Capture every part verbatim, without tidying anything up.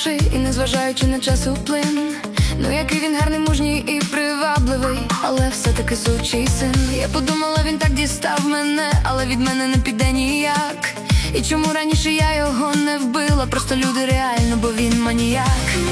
побачивши і незважаючи на часоплин. Ну який він гарний, мужній і привабливий, але все-таки сучий син. Я подумала, він так дістав мене, але від мене не піде ніяк. І чому раніше я його не вбила? Просто люди реально, бо він маніяк.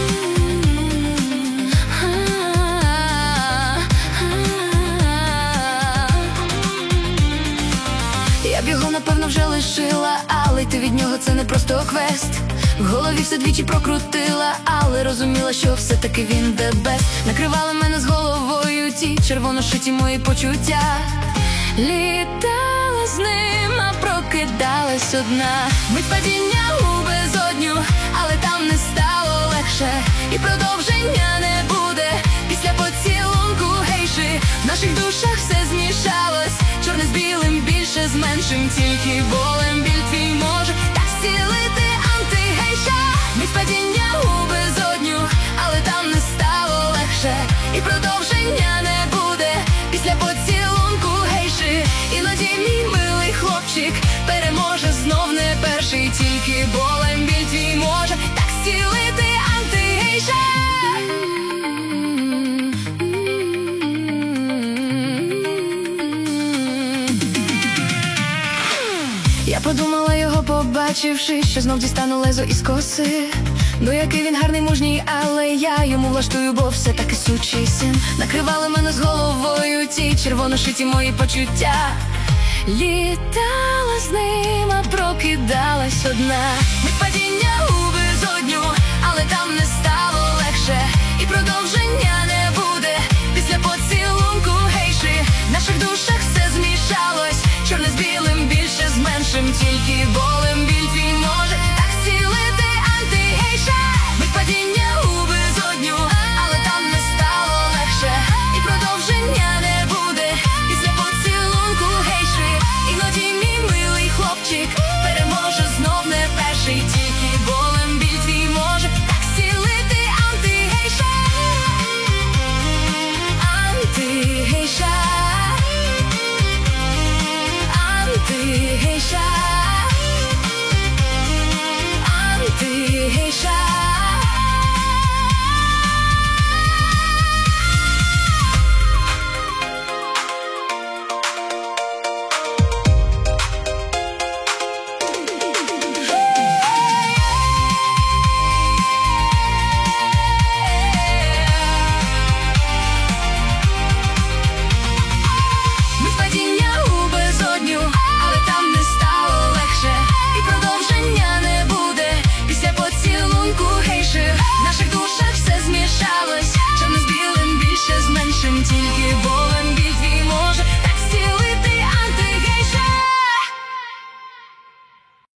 Я б його, напевно, вже лишила, але йти від нього це не просто квест. В голові все двічі прокрутила, але розуміла, що все-таки він the best. Накривали мене з головою ті червоношиті мої почуття. Літала з ним, а прокидалась одна. Мить падіння у безодню, але там не стало легше. І продовження не буде після поцілунку гейши. В наших душах все змішалось, чорне з білим, більше з меншим. Тільки болем біль твій може так зцілити антигейша. Мить падіння у безодню, але там не стало легше. І продовження не буде після поцілунку гейши. Іноді мій милий хлопчик переможе знов не перший. Тільки болем біль твій може так зцілити антигейша. Я подумала його, побачивши, що знов дістану лезо із коси. Ну який він гарний, мужній, але я йому влаштую, бо все-таки сучий син. Накривали мене з головою ті червоношиті мої почуття. Літала з ним, а прокидалась одна. Мить падіння у безодню, але там не стало легше. І продовження